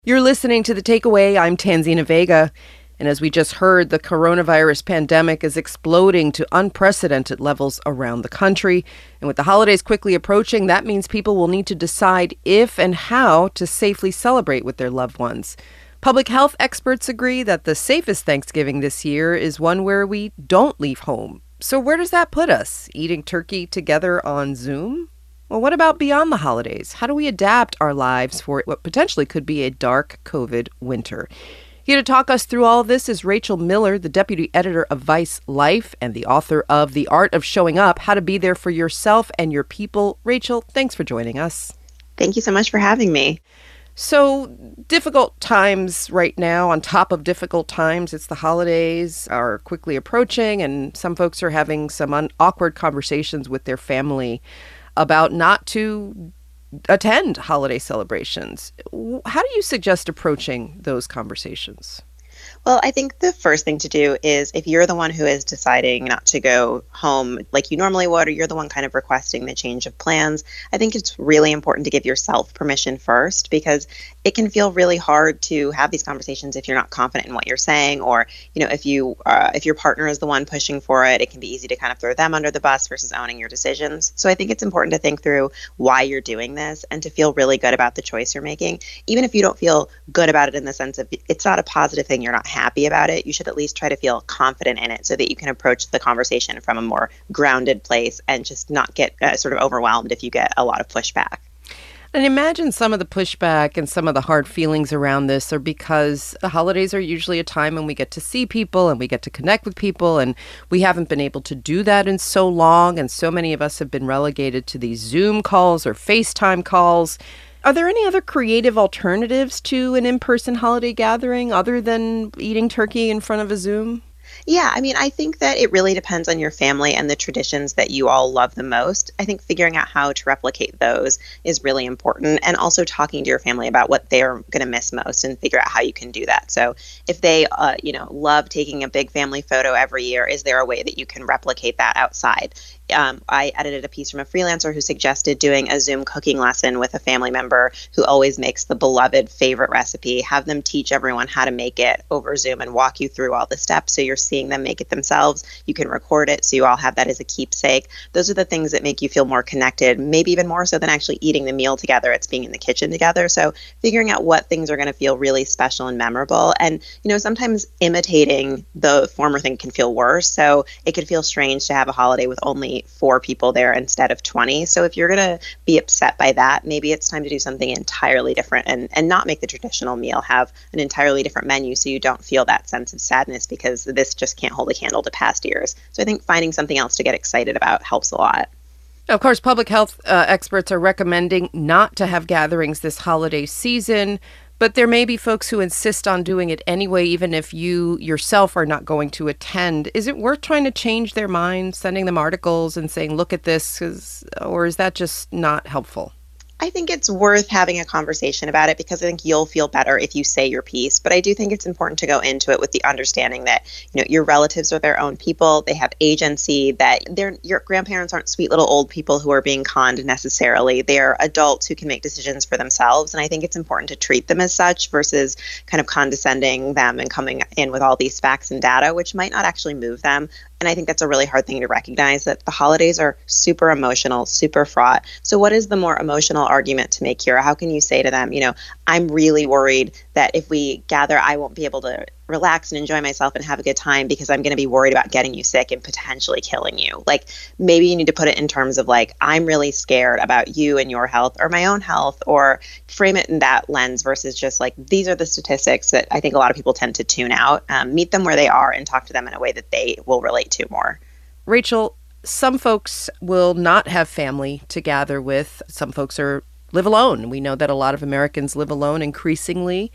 You're listening to The Takeaway. I'm Tanzina Vega. And as we just heard, the coronavirus pandemic is exploding to unprecedented levels around the country. And with the holidays quickly approaching, that means people will need to decide if and how to safely celebrate with their loved ones. Public health experts agree that the safest Thanksgiving this year is one where we don't leave home. So where does that put us? Eating turkey together on Zoom? Well, what about beyond the holidays? How do we adapt our lives for what potentially could be a dark COVID winter? Here to talk us through all of this is Rachel Miller, the deputy editor of Vice Life and the author of The Art of Showing Up, How to Be There for Yourself and Your People. Rachel, thanks for joining us. Thank you so much for having me. So, difficult times right now. On top of difficult times, it's the holidays are quickly approaching, and some folks are having some awkward conversations with their family about not to attend holiday celebrations. How do you suggest approaching those conversations? Well, I think the first thing to do is if you're the one who is deciding not to go home like you normally would, or you're the one kind of requesting the change of plans, I think it's really important to give yourself permission first, because it can feel really hard to have these conversations if you're not confident in what you're saying, or if your partner is the one pushing for it, it can be easy to kind of throw them under the bus versus owning your decisions. So I think it's important to think through why you're doing this and to feel really good about the choice you're making, even if you don't feel good about it in the sense of it's not a positive thing, you're not happy about it. You should at least try to feel confident in it so that you can approach the conversation from a more grounded place and just not get sort of overwhelmed if you get a lot of pushback. And imagine some of the pushback and some of the hard feelings around this are because the holidays are usually a time when we get to see people and we get to connect with people, and we haven't been able to do that in so long, and so many of us have been relegated to these Zoom calls or FaceTime calls. Are there any other creative alternatives to an in-person holiday gathering other than eating turkey in front of a Zoom? Yeah, I mean, I think that it really depends on your family and the traditions that you all love the most. I think figuring out how to replicate those is really important, and also talking to your family about what they're going to miss most and figure out how you can do that. So if they, love taking a big family photo every year, is there a way that you can replicate that outside? I edited a piece from a freelancer who suggested doing a Zoom cooking lesson with a family member who always makes the beloved favorite recipe, have them teach everyone how to make it over Zoom and walk you through all the steps so you're seeing them make it themselves. You can record it so you all have that as a keepsake. Those are the things that make you feel more connected, maybe even more so than actually eating the meal together. It's being in the kitchen together. So figuring out what things are going to feel really special and memorable. And, sometimes imitating the former thing can feel worse. So it could feel strange to have a holiday with only 4 people there instead of 20. So if you're going to be upset by that, maybe it's time to do something entirely different and not make the traditional meal, have an entirely different menu so you don't feel that sense of sadness because this just can't hold a candle to past years. So I think finding something else to get excited about helps a lot. Of course, public health experts are recommending not to have gatherings this holiday season, but there may be folks who insist on doing it anyway, even if you yourself are not going to attend. Is it worth trying to change their mind, sending them articles and saying, look at this, or is that just not helpful? I think it's worth having a conversation about it because I think you'll feel better if you say your piece. But I do think it's important to go into it with the understanding that, your relatives are their own people. They have agency, that your grandparents aren't sweet little old people who are being conned necessarily. They're adults who can make decisions for themselves. And I think it's important to treat them as such versus kind of condescending them and coming in with all these facts and data, which might not actually move them. And I think that's a really hard thing to recognize, that the holidays are super emotional, super fraught. So what is the more emotional argument to make here? How can you say to them, I'm really worried that if we gather, I won't be able to relax and enjoy myself and have a good time because I'm going to be worried about getting you sick and potentially killing you. Like, maybe you need to put it in terms of like, I'm really scared about you and your health or my own health, or frame it in that lens versus just like, these are the statistics that I think a lot of people tend to tune out. Meet them where they are and talk to them in a way that they will relate to more. Rachel, some folks will not have family to gather with. Some folks live alone. We know that a lot of Americans live alone increasingly.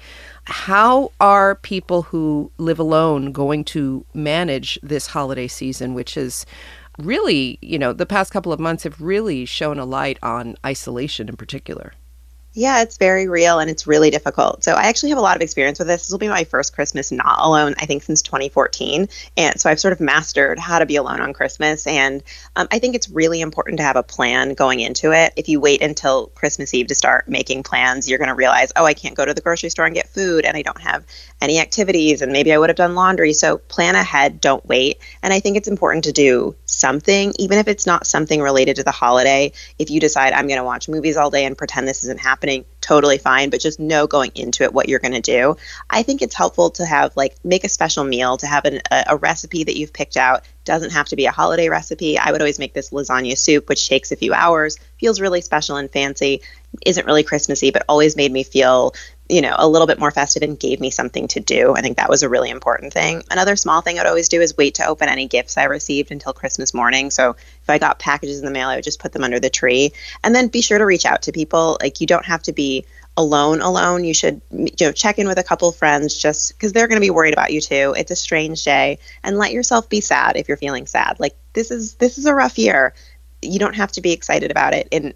How are people who live alone going to manage this holiday season, which is really, the past couple of months have really shown a light on isolation in particular? Yeah, it's very real and it's really difficult. So I actually have a lot of experience with this. This will be my first Christmas not alone, I think, since 2014. And so I've sort of mastered how to be alone on Christmas. And I think it's really important to have a plan going into it. If you wait until Christmas Eve to start making plans, you're going to realize, oh, I can't go to the grocery store and get food and I don't have any activities and maybe I would have done laundry. So plan ahead, don't wait. And I think it's important to do something, even if it's not something related to the holiday. If you decide I'm going to watch movies all day and pretend this isn't happening, totally fine, but just know going into it what you're going to do. I think it's helpful to have make a special meal, to have a recipe that you've picked out. Doesn't have to be a holiday recipe. I would always make this lasagna soup, which takes a few hours, feels really special and fancy, isn't really Christmassy, but always made me feel a little bit more festive and gave me something to do. I think that was a really important thing. Another small thing I'd always do is wait to open any gifts I received until Christmas morning. So if I got packages in the mail, I would just put them under the tree. And then be sure to reach out to people. You don't have to be alone. You should check in with a couple of friends just because they're going to be worried about you too. It's a strange day, and let yourself be sad if you're feeling sad. This is a rough year. You don't have to be excited about it. And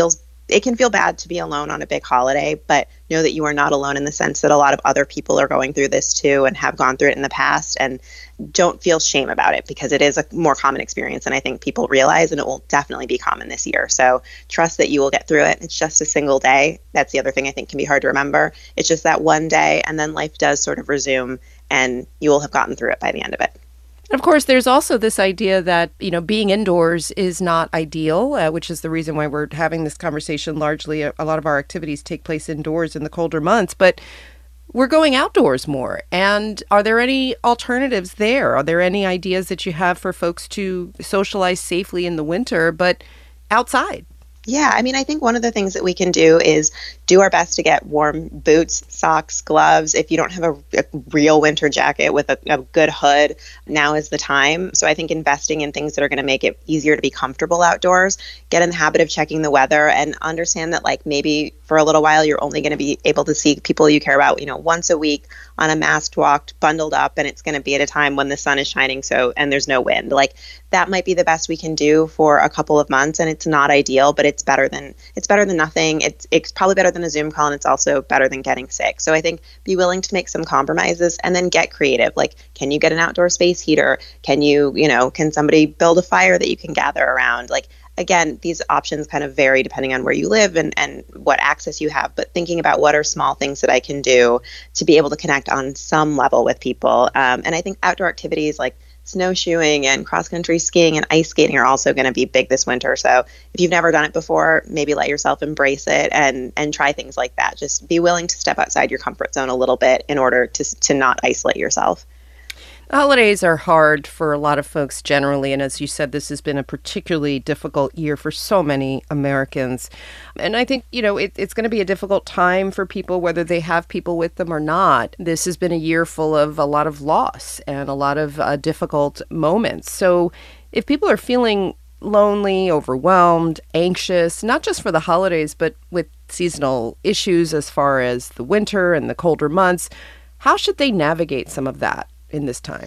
it can feel bad to be alone on a big holiday, but know that you are not alone in the sense that a lot of other people are going through this too and have gone through it in the past. And don't feel shame about it because it is a more common experience than I think people realize, and it will definitely be common this year. So trust that you will get through it. It's just a single day. That's the other thing I think can be hard to remember. It's just that one day, and then life does sort of resume, and you will have gotten through it by the end of it. And of course, there's also this idea that, being indoors is not ideal, which is the reason why we're having this conversation. Largely, a lot of our activities take place indoors in the colder months, but we're going outdoors more. And are there any alternatives there? Are there any ideas that you have for folks to socialize safely in the winter, but outside? Yeah, I mean, I think one of the things that we can do is do our best to get warm boots, socks, gloves. If you don't have a real winter jacket with a good hood, now is the time. So I think investing in things that are going to make it easier to be comfortable outdoors, get in the habit of checking the weather, and understand that maybe for a little while you're only going to be able to see people you care about, once a week on a masked walk, bundled up, and it's going to be at a time when the sun is shining and there's no wind. That might be the best we can do for a couple of months, and it's not ideal, but it's better than nothing. It's probably better than a Zoom call, and it's also better than getting sick. So I think be willing to make some compromises and then get creative. Can you get an outdoor space heater? Can can somebody build a fire that you can gather around? Again, these options kind of vary depending on where you live and what access you have, but thinking about what are small things that I can do to be able to connect on some level with people. And I think outdoor activities like snowshoeing and cross-country skiing and ice skating are also going to be big this winter. So if you've never done it before, maybe let yourself embrace it and try things like that. Just be willing to step outside your comfort zone a little bit in order to not isolate yourself. Holidays are hard for a lot of folks generally, and as you said, this has been a particularly difficult year for so many Americans. And I think, it's going to be a difficult time for people, whether they have people with them or not. This has been a year full of a lot of loss and a lot of difficult moments. So if people are feeling lonely, overwhelmed, anxious, not just for the holidays, but with seasonal issues as far as the winter and the colder months, how should they navigate some of that in this time?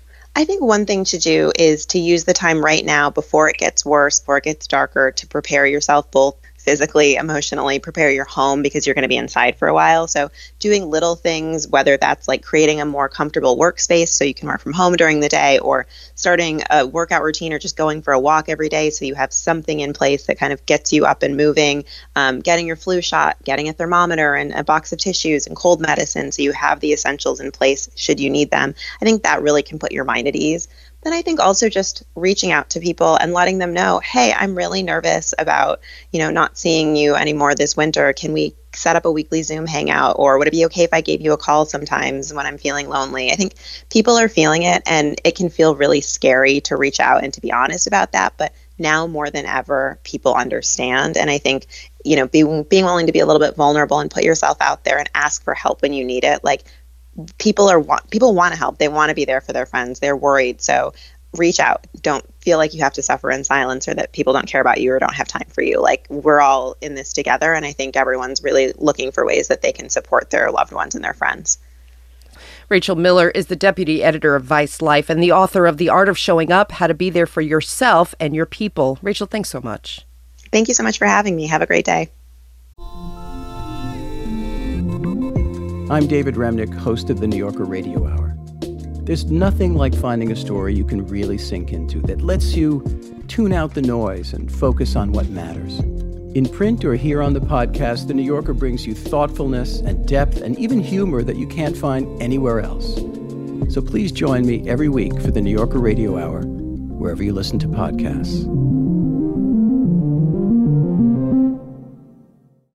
I think one thing to do is to use the time right now before it gets worse, before it gets darker, to prepare yourself both physically, emotionally, prepare your home because you're going to be inside for a while. So doing little things, whether that's creating a more comfortable workspace so you can work from home during the day, or starting a workout routine, or just going for a walk every day so you have something in place that kind of gets you up and moving, getting your flu shot, getting a thermometer and a box of tissues and cold medicine so you have the essentials in place should you need them. I think that really can put your mind at ease. Then I think also just reaching out to people and letting them know, hey, I'm really nervous about, not seeing you anymore this winter. Can we set up a weekly Zoom hangout? Or would it be okay if I gave you a call sometimes when I'm feeling lonely? I think people are feeling it, and it can feel really scary to reach out and to be honest about that. But now more than ever, people understand. And I think, being willing to be a little bit vulnerable and put yourself out there and ask for help when you need it. People want to help. They want to be there for their friends. They're worried. So reach out. Don't feel like you have to suffer in silence or that people don't care about you or don't have time for you. We're all in this together. And I think everyone's really looking for ways that they can support their loved ones and their friends. Rachel Miller is the deputy editor of Vice Life and the author of The Art of Showing Up, How to Be There for Yourself and Your People. Rachel, thanks so much. Thank you so much for having me. Have a great day. I'm David Remnick, host of the New Yorker Radio Hour. There's nothing like finding a story you can really sink into that lets you tune out the noise and focus on what matters. In print or here on the podcast, The New Yorker brings you thoughtfulness and depth and even humor that you can't find anywhere else. So please join me every week for the New Yorker Radio Hour, wherever you listen to podcasts.